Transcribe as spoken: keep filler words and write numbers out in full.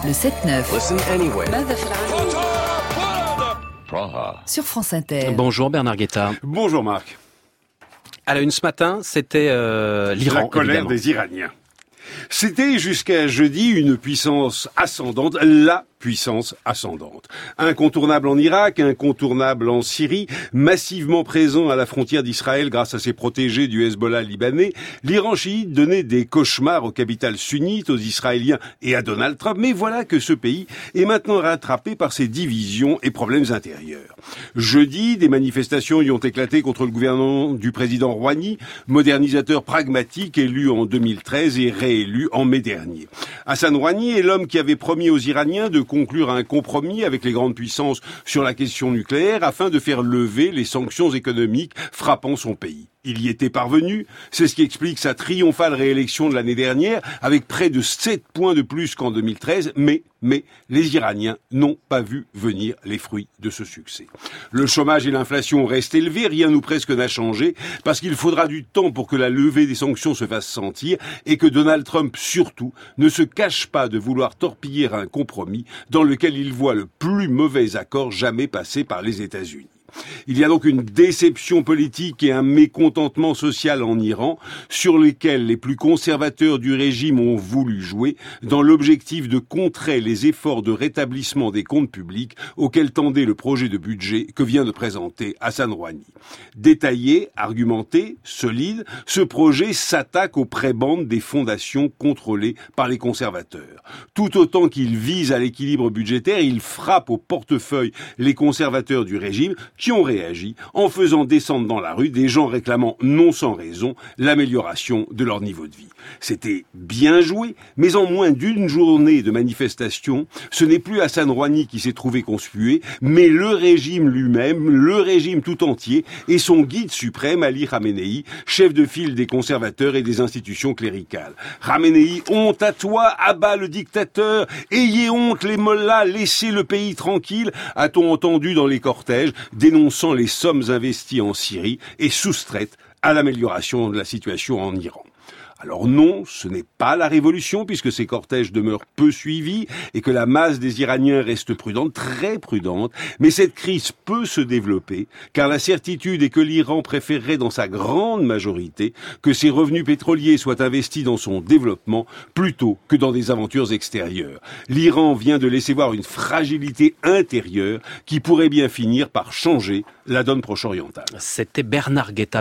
Le sept neuf. Listen anyway. Sur France Inter. Bonjour Bernard Guetta. Bonjour Marc. À la une ce matin, c'était euh, l'Iran. La colère évidemment. des Iraniens. C'était jusqu'à jeudi une puissance ascendante, la puissance ascendante. Incontournable en Irak, incontournable en Syrie, massivement présent à la frontière d'Israël grâce à ses protégés du Hezbollah libanais, l'Iran chiite donnait des cauchemars aux capitales sunnites, aux Israéliens et à Donald Trump. Mais voilà que ce pays est maintenant rattrapé par ses divisions et problèmes intérieurs. Jeudi, des manifestations y ont éclaté contre le gouvernement du président Rouhani, modernisateur pragmatique élu en deux mille treize et réélu en mai dernier. Hassan Rouhani est l'homme qui avait promis aux Iraniens de conclure un compromis avec les grandes puissances sur la question nucléaire afin de faire lever les sanctions économiques frappant son pays. Il y était parvenu, c'est ce qui explique sa triomphale réélection de l'année dernière, avec près de sept points de plus qu'en deux mille treize, mais, mais, les Iraniens n'ont pas vu venir les fruits de ce succès. Le chômage et l'inflation restent élevés, rien ou presque n'a changé, parce qu'il faudra du temps pour que la levée des sanctions se fasse sentir, et que Donald Trump, surtout, ne se cache pas de vouloir torpiller un compromis dans lequel il voit le plus mauvais accord jamais passé par les États-Unis. Il y a donc une déception politique et un mécontentement social en Iran sur lesquels les plus conservateurs du régime ont voulu jouer dans l'objectif de contrer les efforts de rétablissement des comptes publics auxquels tendait le projet de budget que vient de présenter Hassan Rouhani. Détaillé, argumenté, solide, ce projet s'attaque aux prébendes des fondations contrôlées par les conservateurs. Tout autant qu'il vise à l'équilibre budgétaire, il frappe au portefeuille les conservateurs du régime qui ont réagi en faisant descendre dans la rue des gens réclamant non sans raison l'amélioration de leur niveau de vie. C'était bien joué, mais en moins d'une journée de manifestation, ce n'est plus Hassan Rouhani qui s'est trouvé conspué, mais le régime lui-même, le régime tout entier et son guide suprême, Ali Khamenei, chef de file des conservateurs et des institutions cléricales. Khamenei, honte à toi, abat le dictateur, ayez honte les mollahs, laissez le pays tranquille, a-t-on entendu dans les cortèges, dénonçant les sommes investies en Syrie et soustraites à l'amélioration de la situation en Iran. Alors non, ce n'est pas la révolution puisque ces cortèges demeurent peu suivis et que la masse des Iraniens reste prudente, très prudente, mais cette crise peut se développer car la certitude est que l'Iran préférerait dans sa grande majorité que ses revenus pétroliers soient investis dans son développement plutôt que dans des aventures extérieures. L'Iran vient de laisser voir une fragilité intérieure qui pourrait bien finir par changer la donne proche-orientale. C'était Bernard Guetta.